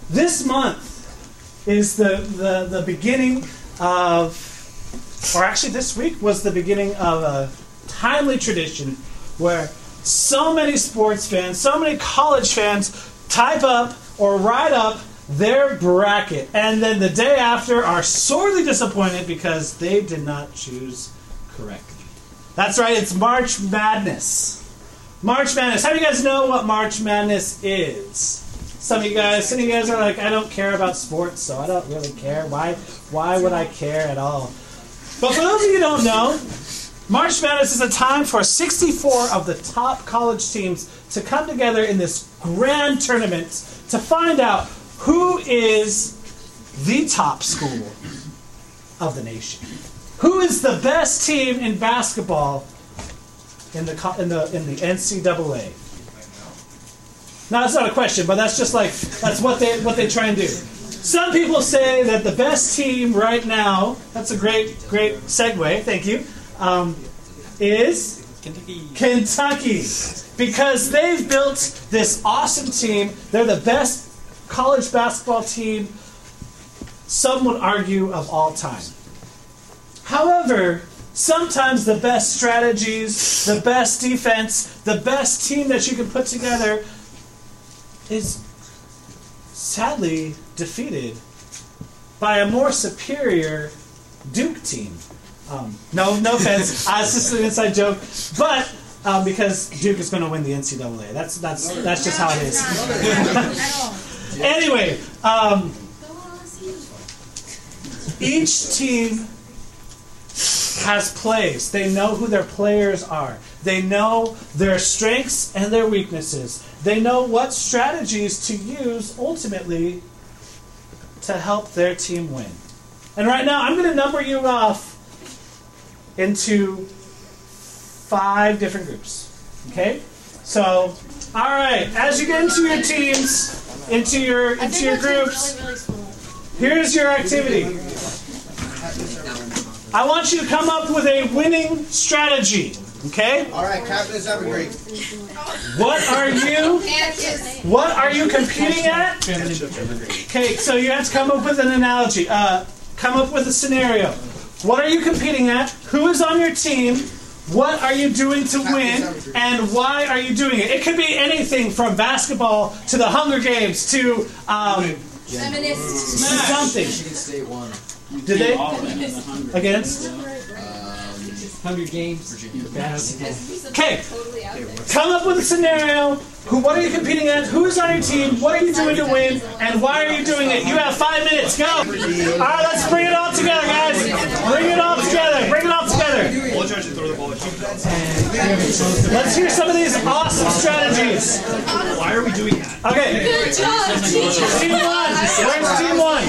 this month is the beginning of, or actually this week was the beginning of a timely tradition where so many sports fans, so many college fans type up or write up their bracket, and then the day after are sorely disappointed because they did not choose correctly. That's right, it's March Madness. March Madness. How do you guys know what March Madness is? Some of you guys are like, I don't care about sports, so I don't really care. Why would I care at all? But for those of you who don't know, March Madness is a time for 64 of the top college teams to come together in this grand tournament to find out who is the top school of the nation. Who is the best team in basketball in the NCAA? Now that's not a question, but that's just like that's what they try and do. Some people say that the best team right now, that's a great segue, thank you, is Kentucky. Because they've built this awesome team. They're the best college basketball team, some would argue, of all time. However, sometimes the best strategies, the best defense, the best team that you can put together is sadly defeated by a more superior Duke team. No offense, it's just an inside joke, but because Duke is going to win the NCAA. That's just how it is. Anyway, each team has plays. They know who their players are. They know their strengths and their weaknesses. They know what strategies to use ultimately to help their team win. And right now, I'm going to number you off into 5 different groups. Okay? So, all right. As you get into your teams, into your groups, here's your activity. I want you to come up with a winning strategy. Okay? All right, Captain is Evergreen. What are you competing at? Okay, so you have to come up with an analogy. Come up with a scenario. What are you competing at? Who is on your team? What are you doing to win? And why are you doing it? It could be anything from basketball to the Hunger Games to something. Michigan State won. Did they? Against? Hunger Games. Okay. Come up with a scenario. What are you competing at? Who is on your team? What are you doing to win? And why are you doing it? You have 5 minutes. Go. All right, let's bring it all together, guys. Bring it all together. Bring it all together. Let's hear some of these awesome strategies. Why are we doing that? Okay. Good job, Team 1. Where's Team 1?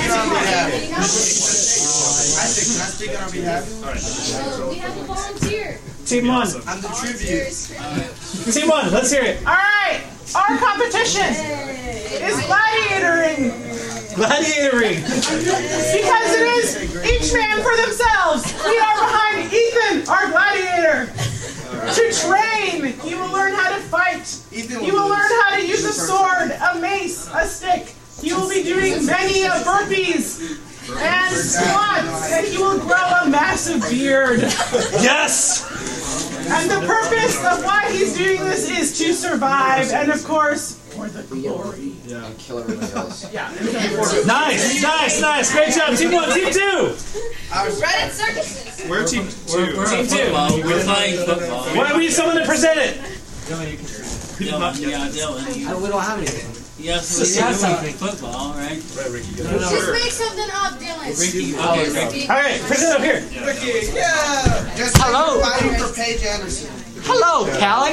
Can I speak on our behalf? We have a volunteer. Team 1. I'm the tribute. Team 1. Let's hear it. All right, our competition is gladiatoring. Gladiatoring. Because it is each man for themselves. We are behind Ethan, our gladiator. To train, you will learn how to fight. You will learn how to use a sword, a mace, a stick. You will be doing many burpees and squats, and you will grow a massive beard. Yes! And the purpose of why he's doing this is to survive, and of course, for the glory. Yeah. And kill everybody else. Yeah. Nice. Great job. Team 1, Team 2. Reddit circuses. We're team 2. Team 2. We're playing football. Why we need someone to present it? Dylan. We don't have anything. Yes, we have something. Football, right? Just make something up, Dylan. Ricky. All right, present up here. Ricky, yeah! Just Hello. fighting for Paige Anderson. Hello, Callie.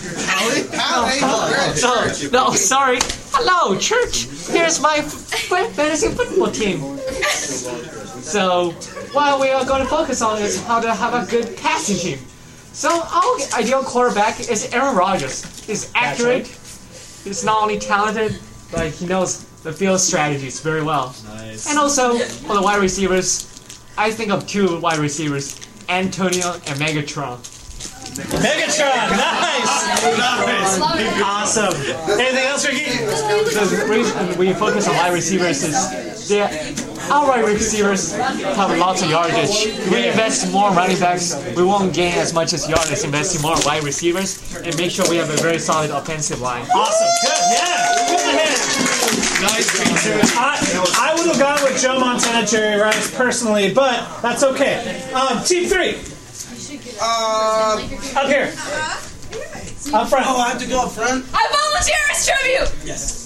No, sorry. Hello, church. Here's my fantasy football team. So, what we are going to focus on is how to have a good passing team. So, our ideal quarterback is Aaron Rodgers. He's accurate. He's not only talented, but he knows the field strategies very well. Nice. And also, for the wide receivers, I think of 2 wide receivers, Antonio and Megatron. Megatron, nice! Awesome. Anything else, Ricky? The reason we focus on wide receivers is our wide receivers have lots of yardage. We invest more in running backs, we won't gain as much as yardage, investing more in wide receivers, and make sure we have a very solid offensive line. Awesome, good, yeah! Give him a hand. Nice. I would have gone with Joe Montana, Jerry Rice, personally, but that's okay. Team 3. Up here. Up front. Oh, I have to go up front? I volunteer as tribute! Yes.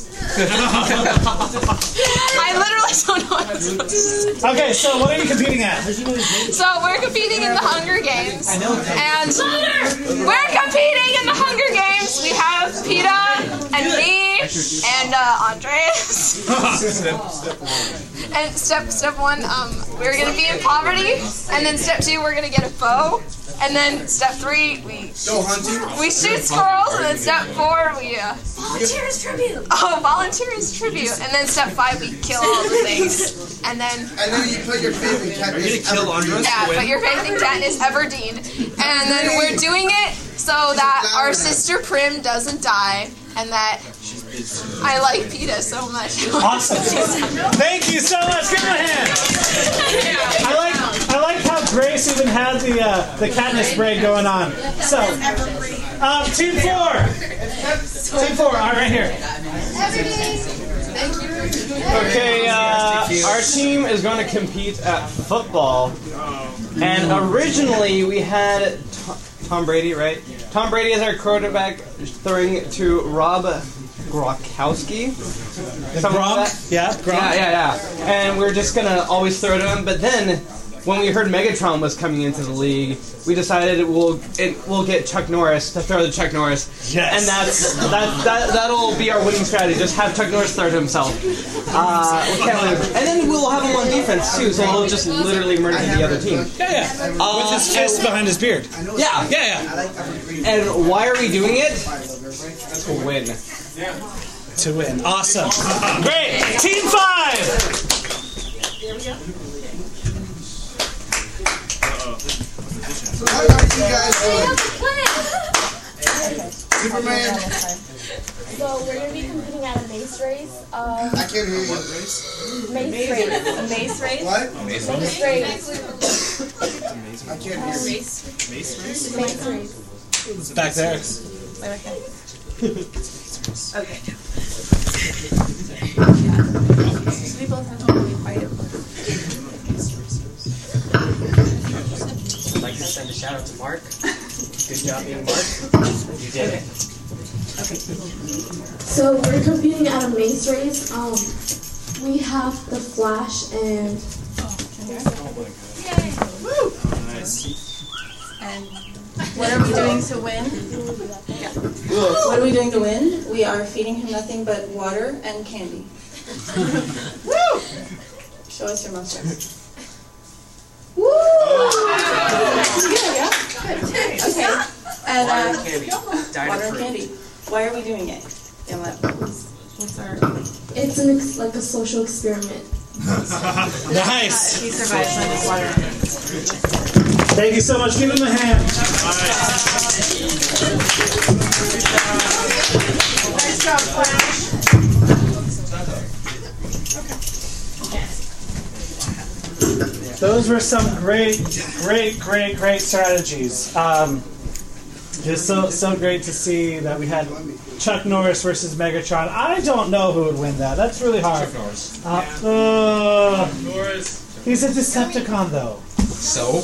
I literally don't know what I'm supposed to say. Okay, so what are you competing at? So we're competing in the Hunger Games. And we're competing in the Hunger Games. We have PETA and me and Andreas. And step one, we're gonna be in poverty. And then step 2, we're gonna get a bow. And then step 3, we shoot squirrels. And then step 4, we volunteer as tribute. Oh, volunteer as tribute. And then step 5, we kill all the things. And then you put your faith in Katniss. yeah, put your faith in Katniss Everdeen. And then we're doing it so that our sister Prim doesn't die, and that I like PETA so much. Awesome. Thank you so much. Give him a hand. I like how Grace even had the Katniss braid going on. So, team 4. Team 4. All right, right here. Okay, our team is going to compete at football. And originally we had Tom Brady, right? Tom Brady is our quarterback, throwing to Rob Gronkowski. Gronk? Yeah, Gronk. Yeah. And we're just going to always throw to him. But then, when we heard Megatron was coming into the league, we decided we'll get Chuck Norris to throw to Chuck Norris. Yes. And that'll be our winning strategy. Just have Chuck Norris throw to himself. We can't lose. And then we'll have him on defense too, so he'll just literally murder the other team. Yeah. With his fist behind his beard. Yeah. And why are we doing it? To win. To win. Awesome. Great. Team 5. How are you guys doing? Superman. So we're gonna be competing at a mace race. I can't hear you. Mace race. A mace race. What? Mace race. I can't hear you. Mace race. It's back there. Okay. We both have to really fight it. I'd like to send a shout out to Mark. Good job being Mark. You did it. So we're competing at a mace race. We have the Flash and. And what are we doing to win? What are we doing to win? We are feeding him nothing but water and candy. Woo! Show us your mustache. Woo! Yeah. Okay. And water and candy. Why are we doing it? What's our? It's like a social experiment. Nice. He survives on his water and candy. Thank you so much. Give him a hand. Nice job, Flash. Those were some great strategies. Just so great to see that we had Chuck Norris versus Megatron. I don't know who would win that. That's really hard. Chuck Norris. Norris. He's a Decepticon, though. So?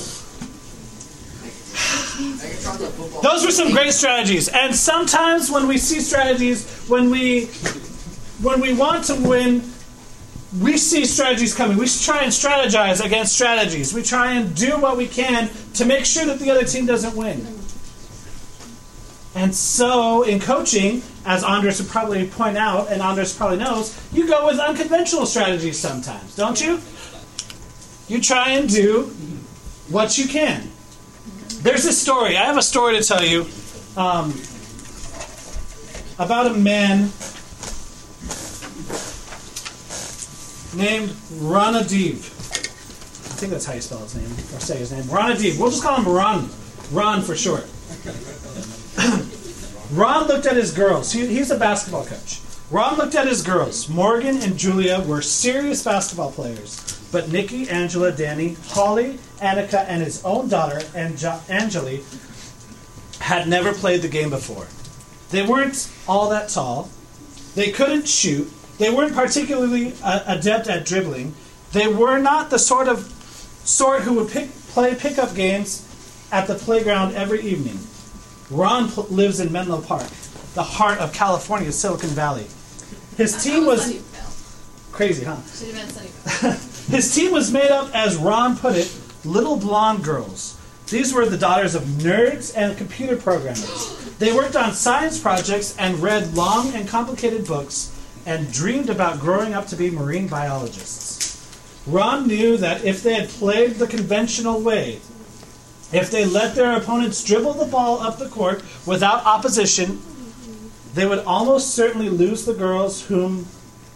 Those were some great strategies. And sometimes when we see strategies, when we want to win, we see strategies coming. We try and strategize against strategies. We try and do what we can to make sure that the other team doesn't win. And so, in coaching, as Andres would probably point out, and Andres probably knows, you go with unconventional strategies sometimes, don't you? You try and do what you can. There's this story. I have a story to tell you about a man named Ranadiv. I think that's how you spell his name, or say his name. Ranadiv. We'll just call him Ran. Ran for short. Ron looked at his girls. He's a basketball coach. Ron looked at his girls. Morgan and Julia were serious basketball players. But Nikki, Angela, Danny, Holly, Annika, and his own daughter, Angeli, had never played the game before. They weren't all that tall. They couldn't shoot. They weren't particularly adept at dribbling. They were not the sort who would play pickup games at the playground every evening. Ron lives in Menlo Park, the heart of California's Silicon Valley. His team was crazy, huh? Should have been Sunnyvale. His team was made up, as Ron put it, little blonde girls. These were the daughters of nerds and computer programmers. They worked on science projects and read long and complicated books and dreamed about growing up to be marine biologists. Ron knew that if they had played the conventional way, if they let their opponents dribble the ball up the court without opposition, they would almost certainly lose to the girls whom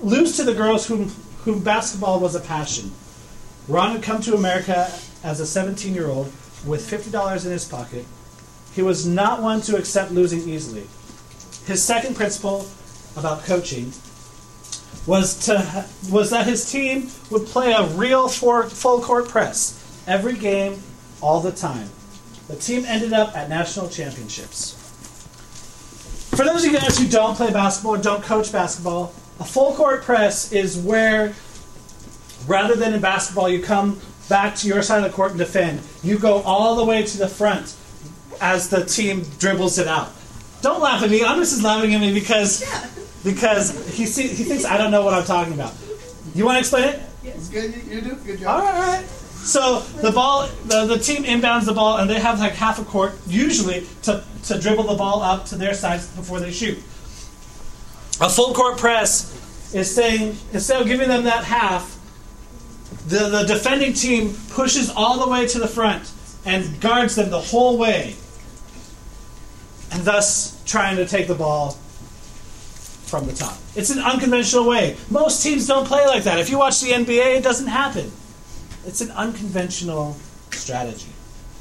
basketball was a passion. Ron had come to America as a 17-year-old with $50 in his pocket. He was not one to accept losing easily. His second principle about coaching was that his team would play a real full-court press every game, all the time. The team ended up at national championships. For those of you guys who don't play basketball or don't coach basketball, a full-court press is where, rather than in basketball, you come back to your side of the court and defend. You go all the way to the front as the team dribbles it out. Don't laugh at me. Andres is laughing at me because he thinks I don't know what I'm talking about. You want to explain it? It's good. You do. Good job. All right. So the ball, the team inbounds the ball, and they have like half a court, usually, to dribble the ball up to their sides before they shoot. A full court press is saying, instead of giving them that half, the defending team pushes all the way to the front and guards them the whole way, and thus trying to take the ball from the top. It's an unconventional way. Most teams don't play like that. If you watch the NBA, it doesn't happen. It's an unconventional strategy.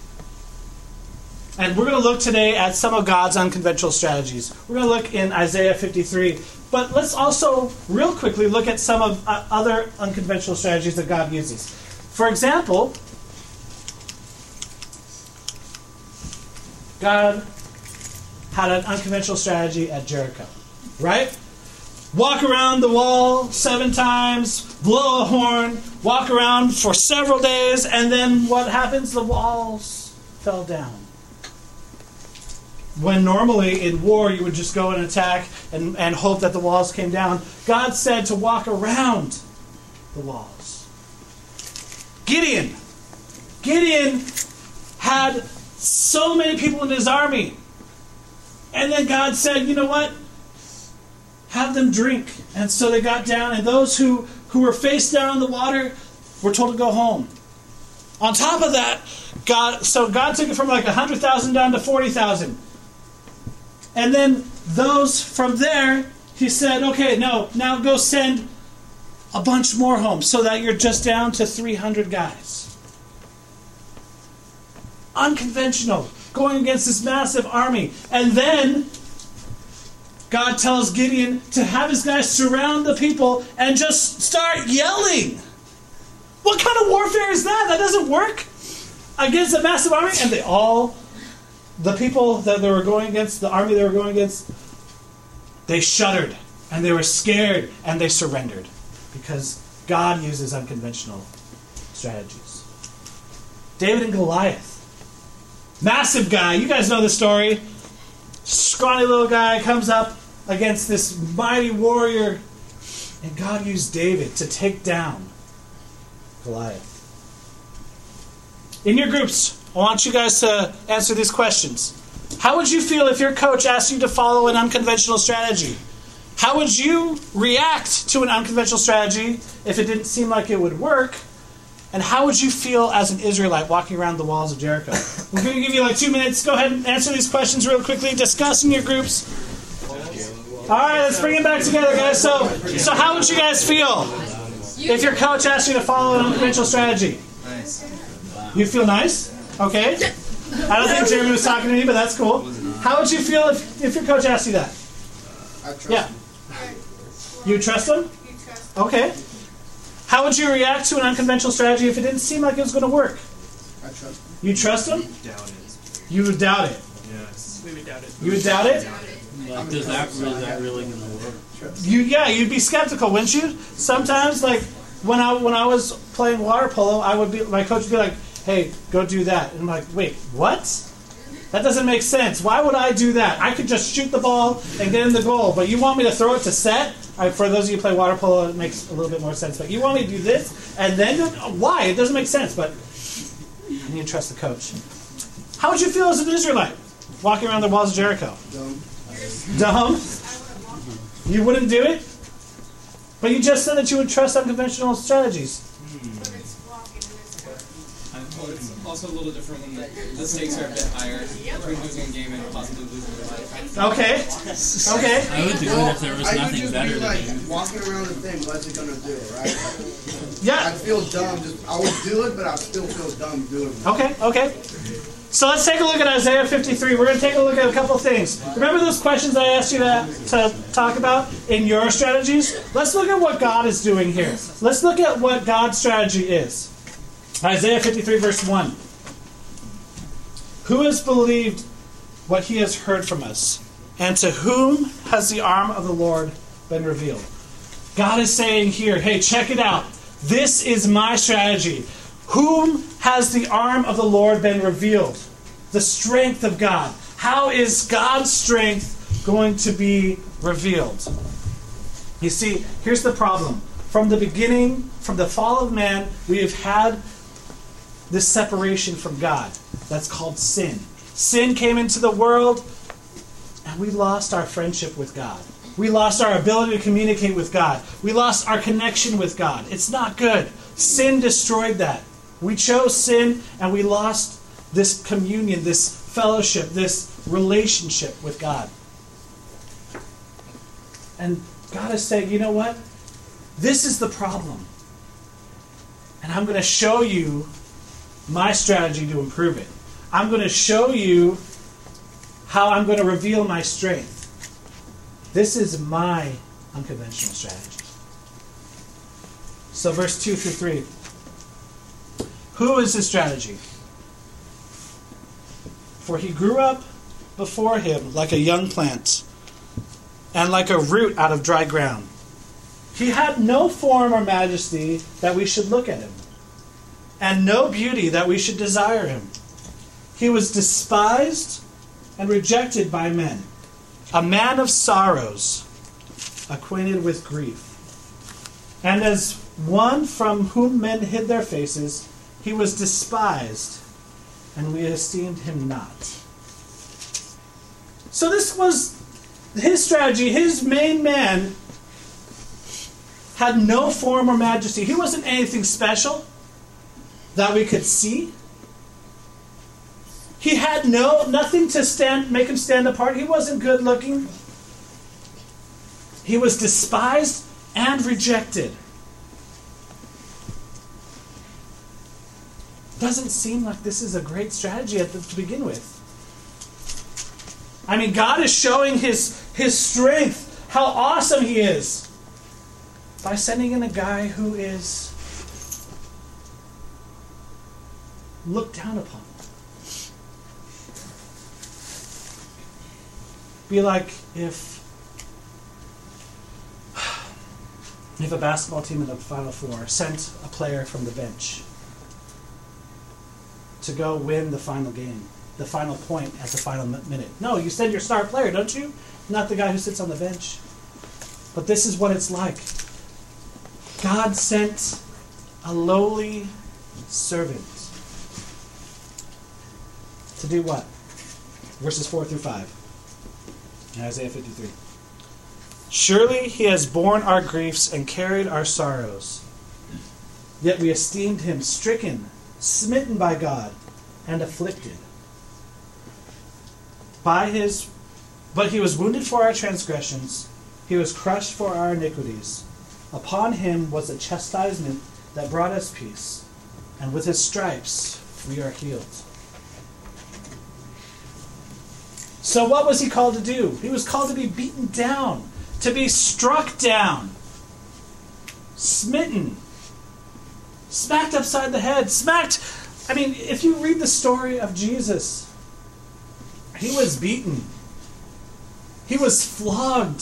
And we're going to look today at some of God's unconventional strategies. We're going to look in Isaiah 53. But let's also, real quickly, look at some of other unconventional strategies that God uses. For example, God had an unconventional strategy at Jericho. Right? Walk around the wall 7 times, blow a horn, walk around for several days, and then what happens? The walls fell down. When normally in war you would just go and attack and hope that the walls came down, God said to walk around the walls. Gideon had so many people in his army. And then God said, you know what? Have them drink. And so they got down, and those who were face down in the water were told to go home. On top of that, God took it from like 100,000 down to 40,000. And then those from there, he said, okay, now go send a bunch more home so that you're just down to 300 guys. Unconventional. Going against this massive army. And then God tells Gideon to have his guys surround the people and just start yelling. What kind of warfare is that? That doesn't work against a massive army. And the people that they were going against, the army they were going against, they shuddered and they were scared and they surrendered because God uses unconventional strategies. David and Goliath. Massive guy. You guys know the story. Scrawny little guy comes up against this mighty warrior, and God used David to take down Goliath. In your groups, I want you guys to answer these questions. How would you feel if your coach asked you to follow an unconventional strategy? How would you react to an unconventional strategy if it didn't seem like it would work? And how would you feel as an Israelite walking around the walls of Jericho? We're going to give you like 2 minutes. Go ahead and answer these questions real quickly. Discuss in your groups. All right, let's bring it back together, guys. So how would you guys feel if your coach asked you to follow an unconventional strategy? Nice. You'd feel nice? Okay. I don't think Jeremy was talking to me, but that's cool. How would you feel if your coach asked you that? I trust Yeah. him. You trust him? Okay. How would you react to an unconventional strategy if it didn't seem like it was going to work? I trust him. You trust him? Doubt it. You would doubt it. Yes. We would doubt it. You would doubt it? Like, is that really gonna work? You'd be skeptical, wouldn't you? Sometimes, like when I was playing water polo, my coach would be like, "Hey, go do that," and I'm like, "Wait, what? That doesn't make sense. Why would I do that? I could just shoot the ball and get in the goal, but you want me to throw it to set?" For those of you who play water polo, it makes a little bit more sense. But you want me to do this and then do it? Why? It doesn't make sense. But you need to trust the coach. How would you feel as an Israelite walking around the walls of Jericho? Dumb? You wouldn't do it? But you just said that you would trust unconventional strategies. It's also a little different when the stakes are a bit higher between losing a game and possibly losing your life. Okay. Okay. I would do it if there was nothing better to like, do. walking around the thing, what's it gonna do, right? Yeah. I'd feel dumb. I would do it, but I'd still feel dumb doing it. Okay, okay. So let's take a look at Isaiah 53. We're going to take a look at a couple of things. Remember those questions I asked you to talk about in your strategies? Let's look at what God is doing here. Let's look at what God's strategy is. Isaiah 53 verse 1. Who has believed what he has heard from us? And to whom has the arm of the Lord been revealed? God is saying here, hey, check it out. This is my strategy. Whom has the arm of the Lord been revealed? The strength of God. How is God's strength going to be revealed? You see, here's the problem. From the beginning, from the fall of man, we have had this separation from God. That's called sin. Sin came into the world, and we lost our friendship with God. We lost our ability to communicate with God. We lost our connection with God. It's not good. Sin destroyed that. We chose sin, and we lost this communion, this fellowship, this relationship with God. And God is saying, you know what? This is the problem. And I'm going to show you my strategy to improve it. I'm going to show you how I'm going to reveal my strength. This is my unconventional strategy. So verse 2 through 3. Who is his strategy? For he grew up before him like a young plant, and like a root out of dry ground. He had no form or majesty that we should look at him, and no beauty that we should desire him. He was despised and rejected by men, a man of sorrows, acquainted with grief. And as one from whom men hid their faces, he was despised, and we esteemed him not. So this was his strategy. His main man had no form or majesty. He wasn't anything special that we could see. He had nothing to make him stand apart. He wasn't good looking. He was despised and rejected. Doesn't seem like this is a great strategy to begin with. I mean, God is showing his strength, how awesome he is, by sending in a guy who is looked down upon. Be like if a basketball team in the Final Four sent a player from the bench to go win the final game, the final point at the final minute. No, you send your star player, don't you? Not the guy who sits on the bench. But this is what it's like. God sent a lowly servant to do what? Verses 4 through 5 in Isaiah 53. Surely he has borne our griefs and carried our sorrows. Yet we esteemed him stricken, smitten by God, and afflicted. But he was wounded for our transgressions, he was crushed for our iniquities. Upon him was a chastisement that brought us peace, and with his stripes we are healed. So what was he called to do? He was called to be beaten down, to be struck down, smitten, smacked upside the head, smacked. I mean, if you read the story of Jesus, he was beaten. He was flogged.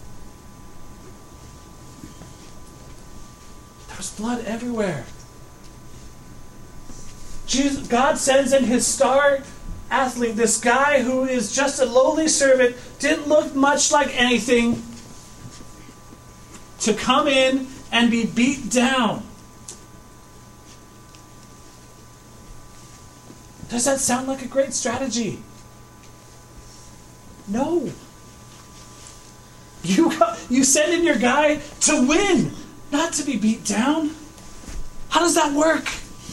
There was blood everywhere. God sends in his star athlete, this guy who is just a lowly servant, didn't look much like anything, to come in and be beat down. Does that sound like a great strategy? No. You send in your guy to win, not to be beat down. How does that work?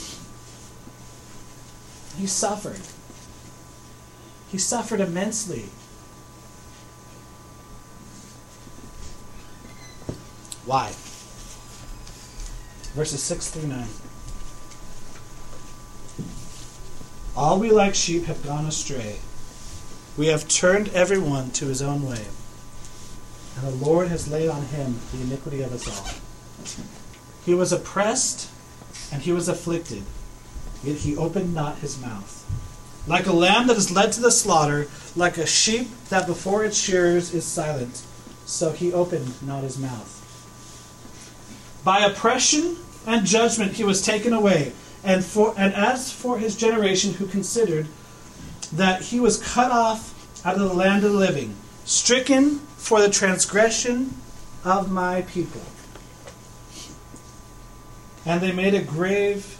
He suffered. He suffered immensely. Why? Verses 6 through 9. All we like sheep have gone astray. We have turned everyone to his own way. And the Lord has laid on him the iniquity of us all. He was oppressed and he was afflicted, yet he opened not his mouth. Like a lamb that is led to the slaughter, like a sheep that before its shearers is silent, so he opened not his mouth. By oppression and judgment he was taken away. And as for his generation who considered that he was cut off out of the land of the living, stricken for the transgression of my people. And they made his grave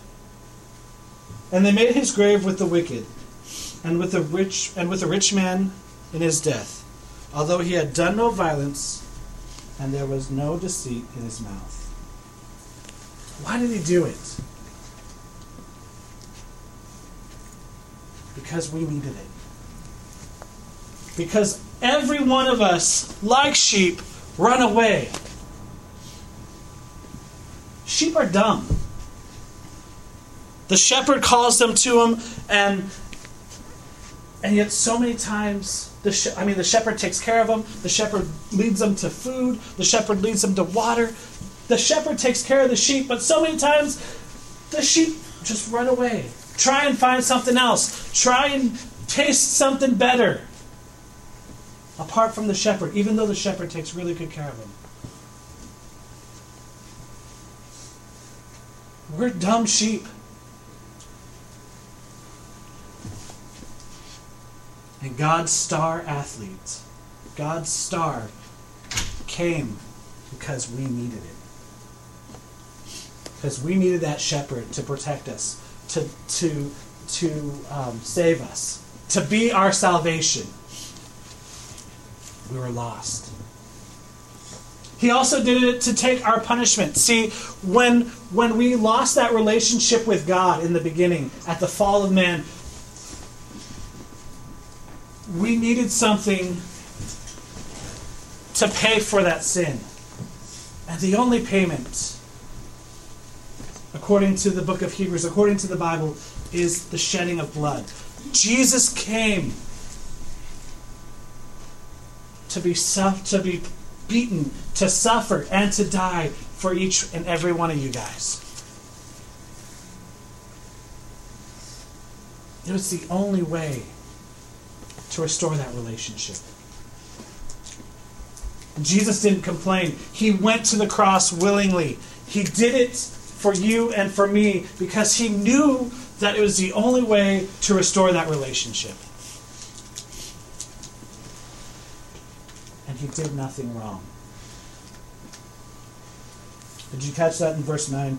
with the wicked, and with the rich man in his death, although he had done no violence, and there was no deceit in his mouth. Why did he do it? Because we needed it. Because every one of us, like sheep, run away. Sheep are dumb. The shepherd calls them to him, and yet so many times the shepherd takes care of them. The shepherd leads them to food. The shepherd leads them to water. The shepherd takes care of the sheep, but so many times the sheep just run away. Try and find something else. Try and taste something better. Apart from the shepherd, even though the shepherd takes really good care of them. We're dumb sheep. And God's star athlete, God's star, came because we needed it. Because we needed that shepherd to protect us, to save us, to be our salvation. We were lost. He also did it to take our punishment. See, when we lost that relationship with God in the beginning, at the fall of man, we needed something to pay for that sin. And the only payment, according to the book of Hebrews, according to the Bible, is the shedding of blood. Jesus came to be beaten, to suffer, and to die for each and every one of you guys. It was the only way to restore that relationship. And Jesus didn't complain. He went to the cross willingly. He did it for you and for me because he knew that it was the only way to restore that relationship. And he did nothing wrong. Did you catch that in verse 9?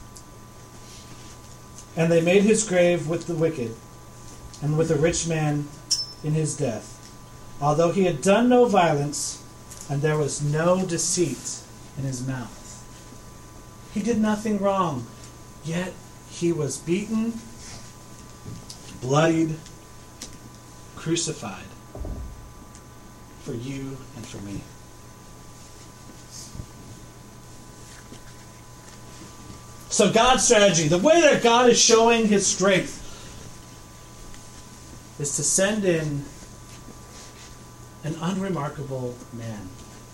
And they made his grave with the wicked, and with the rich man in his death, although he had done no violence, and there was no deceit in his mouth. He did nothing wrong, yet he was beaten, bloodied, crucified for you and for me. So God's strategy, the way that God is showing his strength, is to send in an unremarkable man,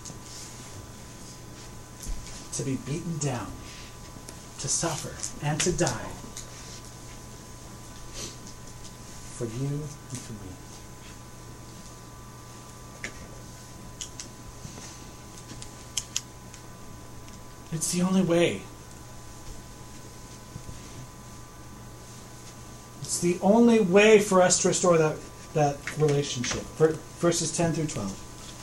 to be beaten down, to suffer, and to die for you and for me. It's the only way. It's the only way for us to restore that relationship. Verses 10 through 12.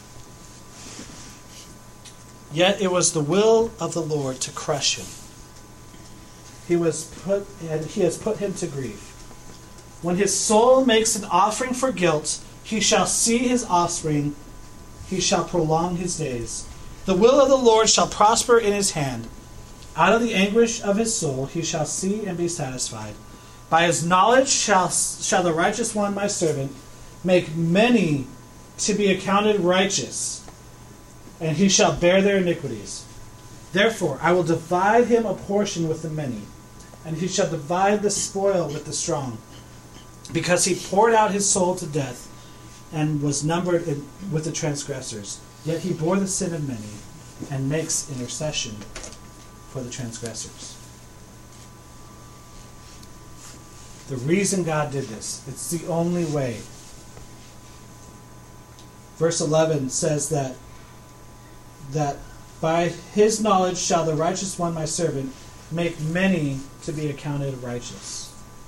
Yet it was the will of the Lord to crush him. He has put him to grief. When his soul makes an offering for guilt, he shall see his offspring, he shall prolong his days. The will of the Lord shall prosper in his hand. Out of the anguish of his soul he shall see and be satisfied. By his knowledge shall the righteous one, my servant, make many to be accounted righteous, and he shall bear their iniquities. Therefore I will divide him a portion with the many, and he shall divide the spoil with the strong, because he poured out his soul to death, and was numbered with the transgressors. Yet he bore the sin of many, and makes intercession for the transgressors. The reason God did this, it's the only way. Verse 11 says that by his knowledge shall the righteous one, my servant, make many to be accounted righteous.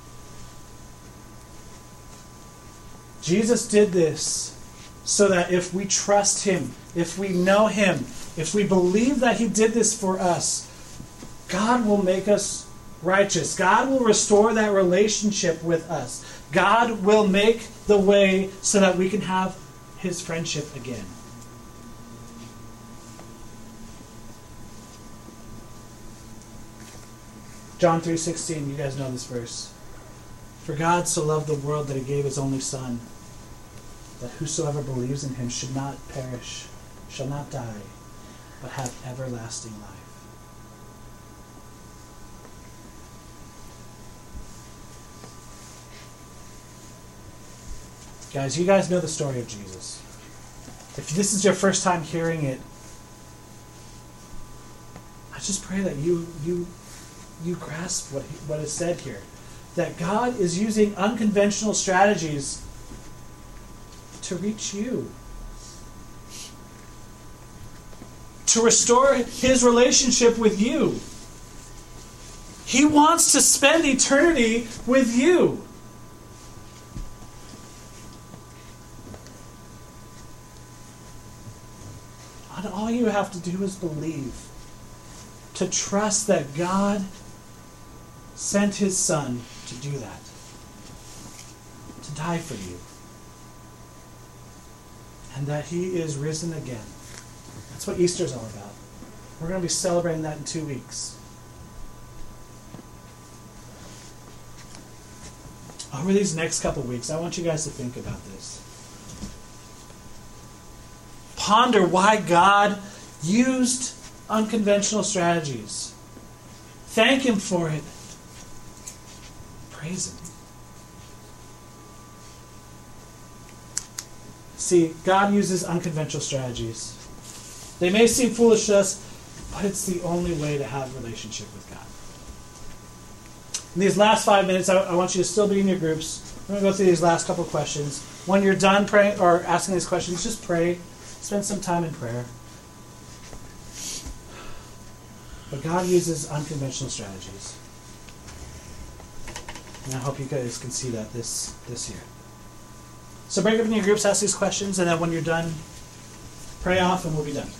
Jesus did this so that if we trust him, if we know him, if we believe that he did this for us, God will make us righteous. God will restore that relationship with us. God will make the way so that we can have his friendship again. John 3:16, you guys know this verse. For God so loved the world that he gave his only Son, that whosoever believes in him should not perish, shall not die, but have everlasting life. Guys, you guys know the story of Jesus. If this is your first time hearing it, I just pray that you grasp what is said here. That God is using unconventional strategies to reach you. To restore his relationship with you. He wants to spend eternity with you. And all you have to do is believe. To trust that God sent his Son to do that. To die for you. And that he is risen again. That's what Easter's all about. We're going to be celebrating that in 2 weeks. Over these next couple weeks, I want you guys to think about this. Ponder why God used unconventional strategies. Thank him for it. Praise him. See, God uses unconventional strategies. They may seem foolish to us, but it's the only way to have a relationship with God. In these last 5 minutes, I want you to still be in your groups. I'm going to go through these last couple questions. When you're done praying or asking these questions, just pray. Spend some time in prayer. But God uses unconventional strategies. And I hope you guys can see that this year. So break up in your groups, ask these questions, and then when you're done, pray off and we'll be done.